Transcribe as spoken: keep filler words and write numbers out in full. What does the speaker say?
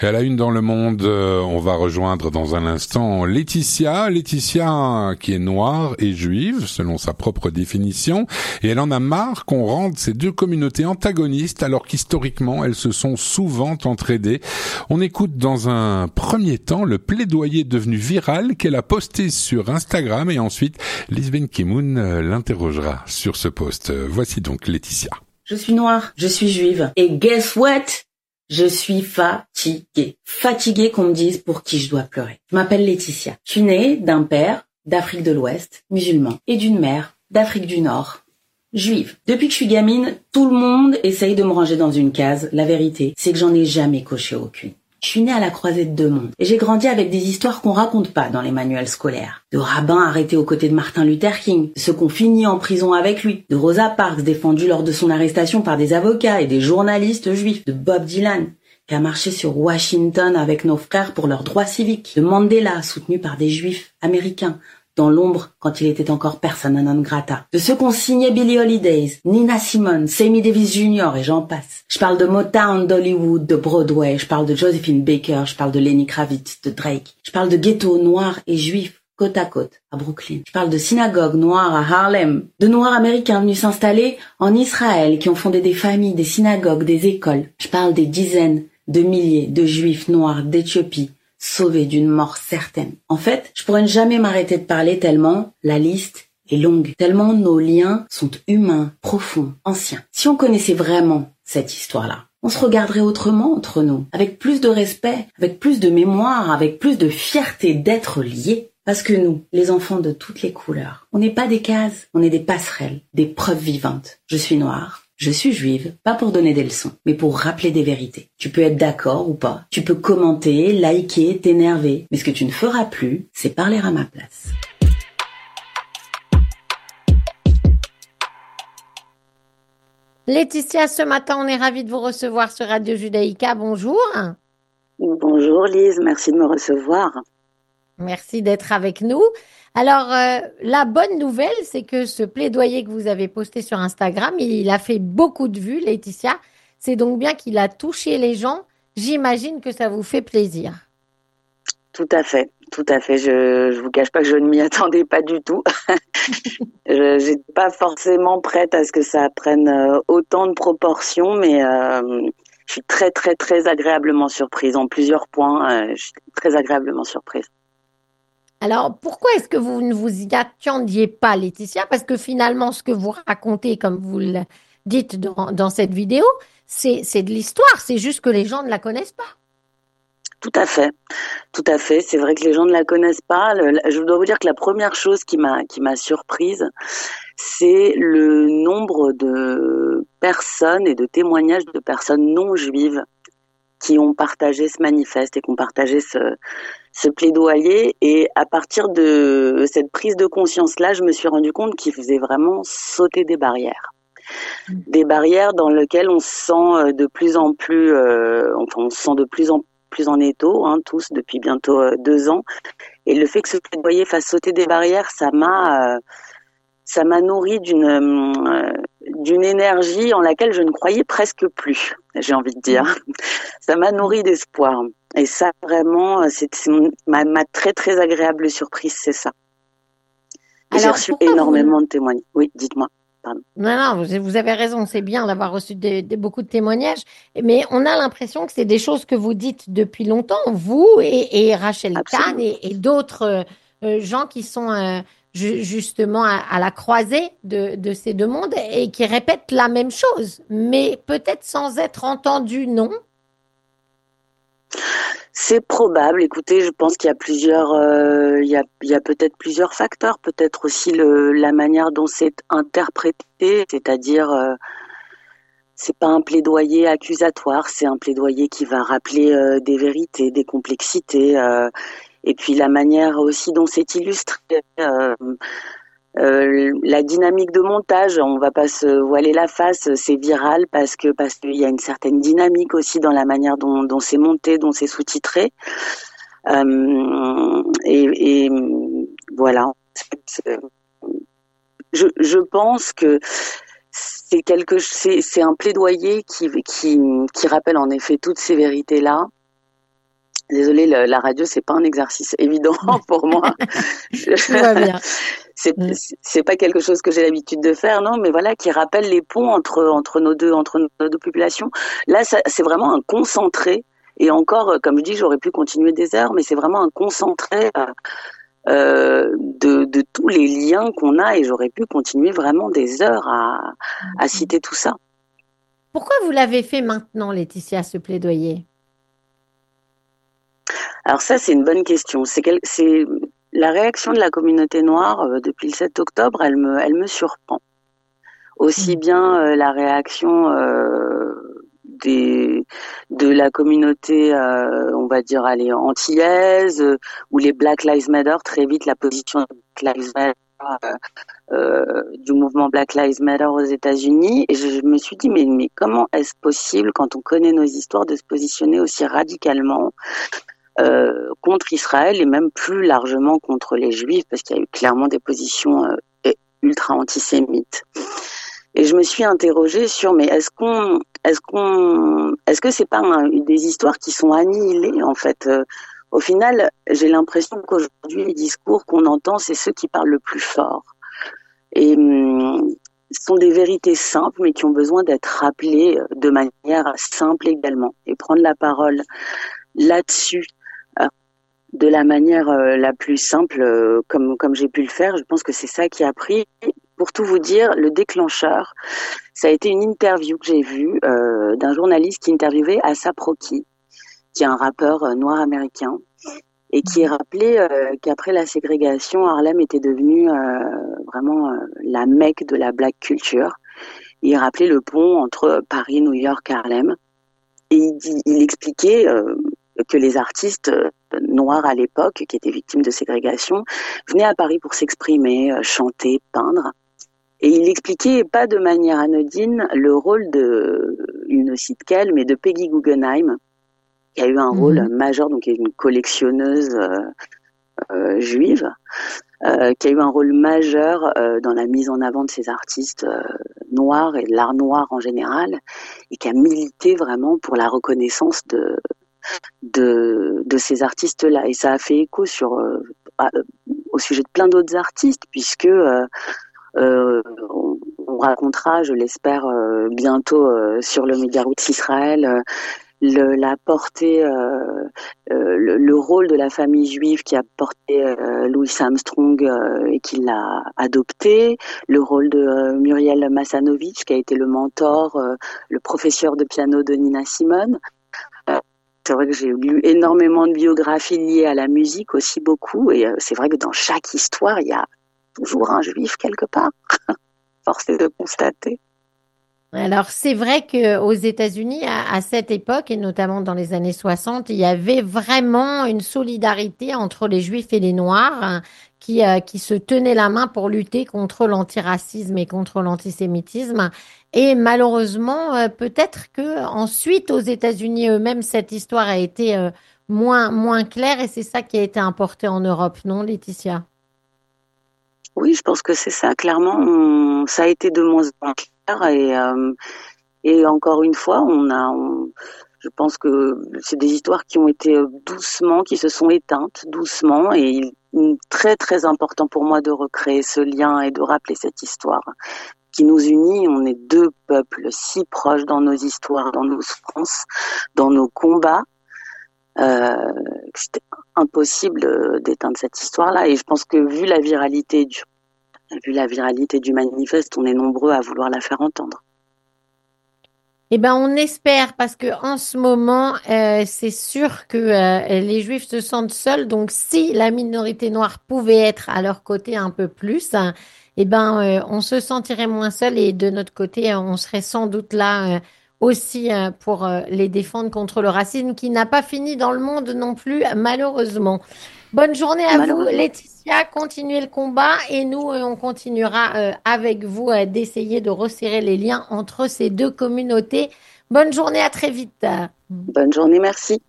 Et à la une dans Le Monde, euh, on va rejoindre dans un instant Laetitia. Laetitia qui est noire et juive, selon sa propre définition. Et elle en a marre qu'on rende ces deux communautés antagonistes alors qu'historiquement, elles se sont souvent entraidées. On écoute dans un premier temps le plaidoyer devenu viral qu'elle a posté sur Instagram et ensuite Lise Benkemoun euh, l'interrogera sur ce post. Euh, voici donc Laetitia. Je suis noire, je suis juive. Et guess what? Je suis fatiguée. Fatiguée qu'on me dise pour qui je dois pleurer. Je m'appelle Laetitia. Je suis née d'un père d'Afrique de l'Ouest, musulman, et d'une mère d'Afrique du Nord, juive. Depuis que je suis gamine, tout le monde essaye de me ranger dans une case. La vérité, c'est que j'en ai jamais coché aucune. Je suis née à la croisée de deux mondes et j'ai grandi avec des histoires qu'on raconte pas dans les manuels scolaires. De rabbins arrêtés aux côtés de Martin Luther King, de ceux qu'on finit en prison avec lui, de Rosa Parks défendue lors de son arrestation par des avocats et des journalistes juifs, de Bob Dylan qui a marché sur Washington avec nos frères pour leurs droits civiques, de Mandela soutenu par des juifs américains dans l'ombre quand il était encore persona non grata. De ceux qu'on signait Billie Holiday, Nina Simone, Sammy Davis junior et j'en passe. Je parle de Motown, d'Hollywood, de Broadway, je parle de Josephine Baker, je parle de Lenny Kravitz, de Drake. Je parle de ghettos noirs et juifs côte à côte à Brooklyn. Je parle de synagogues noires à Harlem, de noirs américains venus s'installer en Israël qui ont fondé des familles, des synagogues, des écoles. Je parle des dizaines de milliers de juifs noirs d'Éthiopie sauvés d'une mort certaine. En fait, je pourrais ne jamais m'arrêter de parler tellement la liste est longue, tellement nos liens sont humains, profonds, anciens. Si on connaissait vraiment cette histoire-là, on se regarderait autrement entre nous, avec plus de respect, avec plus de mémoire, avec plus de fierté d'être liés. Parce que nous, les enfants de toutes les couleurs, on n'est pas des cases, on est des passerelles, des preuves vivantes. Je suis noire. Je suis juive, pas pour donner des leçons, mais pour rappeler des vérités. Tu peux être d'accord ou pas, tu peux commenter, liker, t'énerver, mais ce que tu ne feras plus, c'est parler à ma place. Laetitia, ce matin, on est ravis de vous recevoir sur Radio Judaïka. Bonjour. Bonjour Lise, merci de me recevoir. Merci d'être avec nous. Alors, euh, la bonne nouvelle, c'est que ce plaidoyer que vous avez posté sur Instagram, il a fait beaucoup de vues, Laetitia. C'est donc bien qu'il a touché les gens. J'imagine que ça vous fait plaisir. Tout à fait, tout à fait. Je je vous cache pas que je ne m'y attendais pas du tout. je n'étais pas forcément prête à ce que ça prenne autant de proportions, mais euh, je suis très, très, très agréablement surprise en plusieurs points. Euh, je suis très agréablement surprise. Alors, pourquoi est-ce que vous ne vous y attendiez pas, Laetitia? Parce que finalement, ce que vous racontez, comme vous le dites dans, dans cette vidéo, c'est, c'est de l'histoire. C'est juste que les gens ne la connaissent pas. Tout à fait, tout à fait. C'est vrai que les gens ne la connaissent pas. Le, je dois vous dire que la première chose qui m'a qui m'a surprise, c'est le nombre de personnes et de témoignages de personnes non juives qui ont partagé ce manifeste et qui ont partagé ce ce plaidoyer. Et à partir de cette prise de conscience-là, je me suis rendu compte qu'il faisait vraiment sauter des barrières. Des barrières dans lesquelles on se sent de plus en plus, euh, enfin, on se sent de plus en plus en étau, hein, tous, depuis bientôt euh, deux ans. Et le fait que ce plaidoyer fasse sauter des barrières, ça m'a, euh, ça m'a nourri d'une, euh, d'une énergie en laquelle je ne croyais presque plus, j'ai envie de dire. Ça m'a nourri d'espoir. Et ça, vraiment, c'est, c'est ma, ma très, très agréable surprise, c'est ça. Alors, j'ai reçu énormément vous... de témoignages. Oui, dites-moi. Pardon. Non, non, vous avez raison, c'est bien d'avoir reçu des, des, beaucoup de témoignages, mais on a l'impression que c'est des choses que vous dites depuis longtemps, vous et, et Rachel Kahn et, et d'autres euh, gens qui sont euh, ju- justement à, à la croisée de, de ces deux mondes et qui répètent la même chose, mais peut-être sans être entendus, non ? C'est probable. Écoutez, je pense qu'il y a plusieurs, euh, il y a, il y a peut-être plusieurs facteurs. Peut-être aussi le, la manière dont c'est interprété, c'est-à-dire, euh, c'est pas un plaidoyer accusatoire, c'est un plaidoyer qui va rappeler euh, des vérités, des complexités, euh, et puis la manière aussi dont c'est illustré. Euh, Euh, la dynamique de montage, on va pas se voiler la face, c'est viral parce que parce qu'il y a une certaine dynamique aussi dans la manière dont, dont c'est monté, dont c'est sous-titré. Euh, et, et voilà. Je, je pense que c'est quelque, c'est, c'est un plaidoyer qui qui qui rappelle en effet toutes ces vérités-là Désolée, le, la radio, c'est pas un exercice évident pour moi. Je... Tout va bien. C'est, c'est pas quelque chose que j'ai l'habitude de faire, non, mais voilà, qui rappelle les ponts entre entre nos deux entre nos deux populations. Là, ça, c'est vraiment un concentré. Et encore, comme je dis, j'aurais pu continuer des heures, mais c'est vraiment un concentré euh, euh, de de tous les liens qu'on a, et j'aurais pu continuer vraiment des heures à à citer tout ça. Pourquoi vous l'avez fait maintenant, Laetitia, ce plaidoyer? Alors ça, c'est une bonne question. C'est quel, c'est la réaction de la communauté noire euh, depuis le sept octobre, elle me, elle me surprend. Aussi bien euh, la réaction euh, des, de la communauté, euh, on va dire, allez, antillaise, euh, ou les Black Lives Matter, très vite la position de Black Lives Matter, euh, euh, du mouvement Black Lives Matter aux États-Unis. Et je, je me suis dit, mais, mais comment est-ce possible, quand on connaît nos histoires, de se positionner aussi radicalement Euh, contre Israël et même plus largement contre les Juifs, parce qu'il y a eu clairement des positions euh, ultra antisémites. Et je me suis interrogée sur, mais est-ce qu'on, est-ce qu'on, est-ce que c'est pas un, des histoires qui sont annihilées en fait euh, Au final, j'ai l'impression qu'aujourd'hui les discours qu'on entend, c'est ceux qui parlent le plus fort. Et hum, ce sont des vérités simples, mais qui ont besoin d'être rappelées de manière simple également. Et prendre la parole là-dessus de la manière euh, la plus simple, euh, comme comme j'ai pu le faire, je pense que c'est ça qui a pris. Pour tout vous dire, le déclencheur, ça a été une interview que j'ai vue euh, d'un journaliste qui interviewait Asap Rocky, qui est un rappeur euh, noir américain, et qui rappelait euh, qu'après la ségrégation, Harlem était devenu euh, vraiment euh, la Mecque de la black culture. Il rappelait le pont entre Paris, New York, Harlem, et il, dit, il expliquait euh, que les artistes noirs à l'époque, qui étaient victimes de ségrégation, venaient à Paris pour s'exprimer, chanter, peindre. Et il expliquait, pas de manière anodine, le rôle de, il ne cite qu'elle, mais de Peggy Guggenheim, qui a eu un mmh. rôle majeur, donc qui est une collectionneuse euh, euh, juive, euh, qui a eu un rôle majeur euh, dans la mise en avant de ces artistes euh, noirs et de l'art noir en général, et qui a milité vraiment pour la reconnaissance de de de ces artistes-là. Et ça a fait écho sur euh, à, au sujet de plein d'autres artistes, puisque euh, euh, on, on racontera, je l'espère, euh, bientôt euh, sur le Média Roots Israël, euh, le, la portée, euh, euh, le, le rôle de la famille juive qui a porté euh, Louis Armstrong euh, et qui l'a adopté, le rôle de euh, Muriel Massanovitch qui a été le mentor, euh, le professeur de piano de Nina Simone. Euh, c'est vrai que j'ai lu énormément de biographies liées à la musique aussi beaucoup, et euh, c'est vrai que dans chaque histoire il y a toujours un juif quelque part. Force est de constater. Alors, c'est vrai qu'aux États-Unis, à, à cette époque, et notamment dans les années soixante, il y avait vraiment une solidarité entre les Juifs et les Noirs hein, qui, euh, qui se tenaient la main pour lutter contre l'antiracisme et contre l'antisémitisme. Et malheureusement, euh, peut-être que ensuite aux États-Unis eux-mêmes, cette histoire a été euh, moins, moins claire et c'est ça qui a été importé en Europe, non, Laetitia? Oui, je pense que c'est ça. Clairement, on, ça a été de moins en moins clair et, euh, et encore une fois, on a, on, je pense que c'est des histoires qui ont été doucement, qui se sont éteintes doucement, et il est très très important pour moi de recréer ce lien et de rappeler cette histoire qui nous unit. On est deux peuples si proches dans nos histoires, dans nos souffrances, dans nos combats. Euh, c'était impossible d'éteindre cette histoire-là, et je pense que vu la viralité du, vu la viralité du manifeste, on est nombreux à vouloir la faire entendre. Eh ben, on espère parce que en ce moment, euh, c'est sûr que euh, les Juifs se sentent seuls. Donc, si la minorité noire pouvait être à leur côté un peu plus, hein, eh ben, euh, on se sentirait moins seul et de notre côté, on serait sans doute là. Euh, aussi pour les défendre contre le racisme qui n'a pas fini dans le monde non plus, malheureusement. Bonne journée à vous, Laetitia. Continuez le combat et nous, on continuera avec vous d'essayer de resserrer les liens entre ces deux communautés. Bonne journée, à très vite. Bonne journée, merci.